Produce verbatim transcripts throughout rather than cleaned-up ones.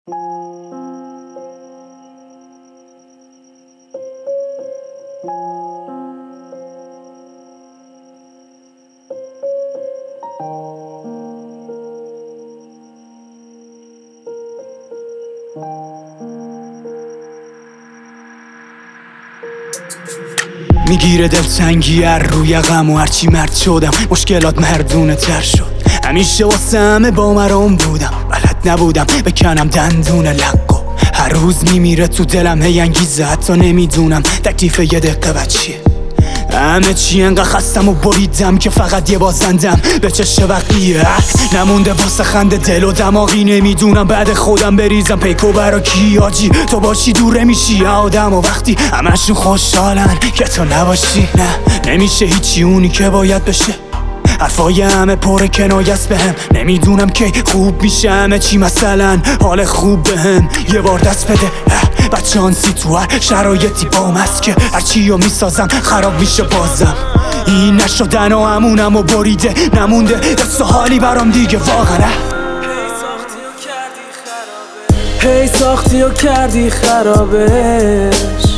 میگیره دلتنگی هر روی غم و هرچی مرد شدم مشکلات مردونه تر شد. همیشه واسه همه با مرام بودم، بلد نبودم بکنم دندون لقو. هر روز میمیره تو دلم هی انگیزه، حتی نمیدونم تکلیف یه دقیقه بعد چیه. همه چی انقدر خستم و بریدم که فقط یه بازندم به چش بقیه. نمونده واسه خنده دل و دماغی، نمیدونم بعد خودم بریزم پیکو برا کی. آجی تو باشی دوره میشی آدم و وقتی همشون خوشحالن که تو نباشی. نه نمیشه هیچی اونی که باید بشه، حرفای همه پر کنایست بهم. نمیدونم کی خوب میشه همه چی، مثلا حال خوب بهم یه بار دست بده. بچانسی تو هر شرایطی با مسکه، هرچی رو میسازم خراب میشه بازم. این نشدن و همونم و بریده نمونده دست و حالی برام دیگه واقعا. هی ساختی و کردی خرابش،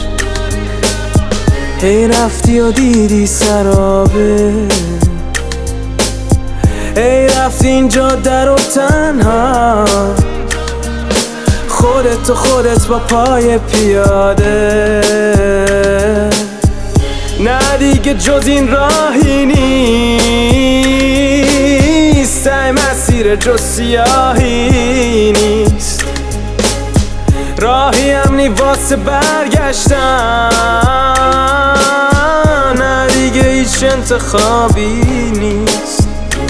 هی رفتی و دیدی سرابه. ای رفتی اینجا در و تنها، خودت و خودت با پای پیاده. نه دیگه جز این راهی نیست، ای مسیر جز سیاهی نیست. راهی هم نی واسه برگشتن، نه دیگه هیچ انتخابی نیست.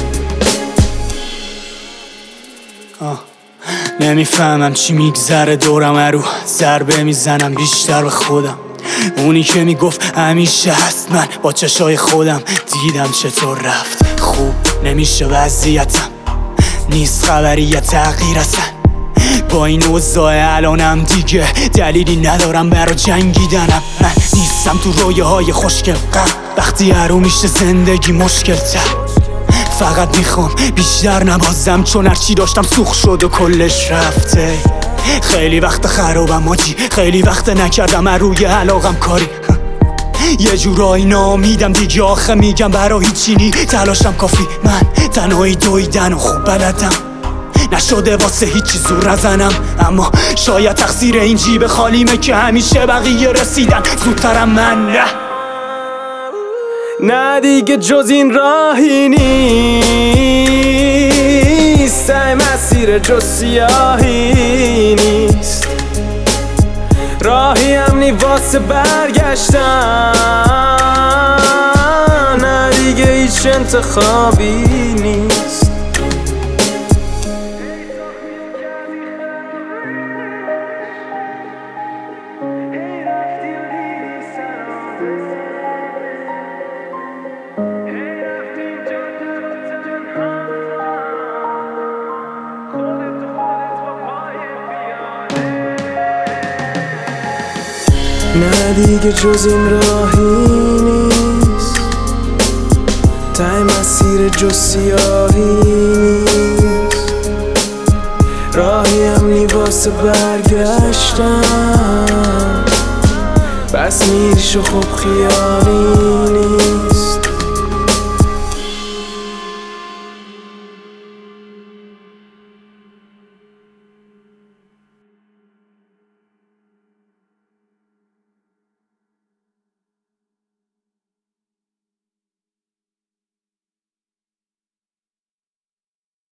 نمیفهمم چی میگذره دورم، رو ضربه میزنم بیشتر به خودم. اونی که میگفت همیشه هست من با چشای خودم دیدم چطور رفت. خوب نمیشه وضعیتم، نیست خبری یا تغییر اصلا. با این اوضاع الانم دیگه دلیلی ندارم برا جنگیدنم. من نیستم تو رویه های خوشگل غم، وقتی هرو میشه زندگی مشکل تر. فقط میخوام بیشتر نبازم، چون هرچی داشتم سوخ شد و کلش رفته. خیلی وقت خرابم آجی، خیلی وقت نکردم روی علاقم کاری. یه جورایی نامیدم دیگه، آخه میگم برا هیچی نی تلاشم کافی. من تنهایی دویدن و خوب بلدم، نشده واسه هیچی زور نزنم. اما شاید تقصیر این جیب خالیمه که همیشه بقیه رسیدن زودترم من. نه نه دیگه جز این راهی نیست، ای مسیر جز سیاهی نیست. راهی هم نی واسه برگشتن، نه دیگه هیچ انتخابی نیست. نه دیگه جز این راهی نیست، تای مسیر جز سیاهی نیست. راهی هم نی واسه برگشتن، بس میریش و خوب خیالی نیست.